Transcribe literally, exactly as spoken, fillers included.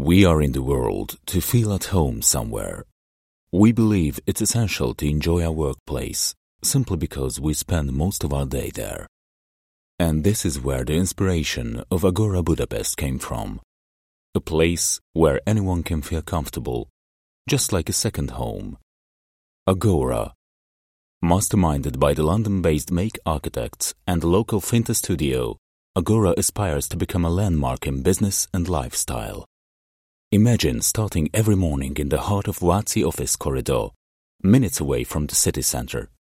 We are in the world to feel at home somewhere. We believe it's essential to enjoy our workplace simply because we spend most of our day there. And this is where the inspiration of Agora Budapest came from. A place where anyone can feel comfortable, just like a second home. Agora. Masterminded by the London-based Make Architects and the local Finta studio, Agora aspires to become a landmark in business and lifestyle. Imagine starting every morning in the heart of Váci office corridor, minutes away from the city center.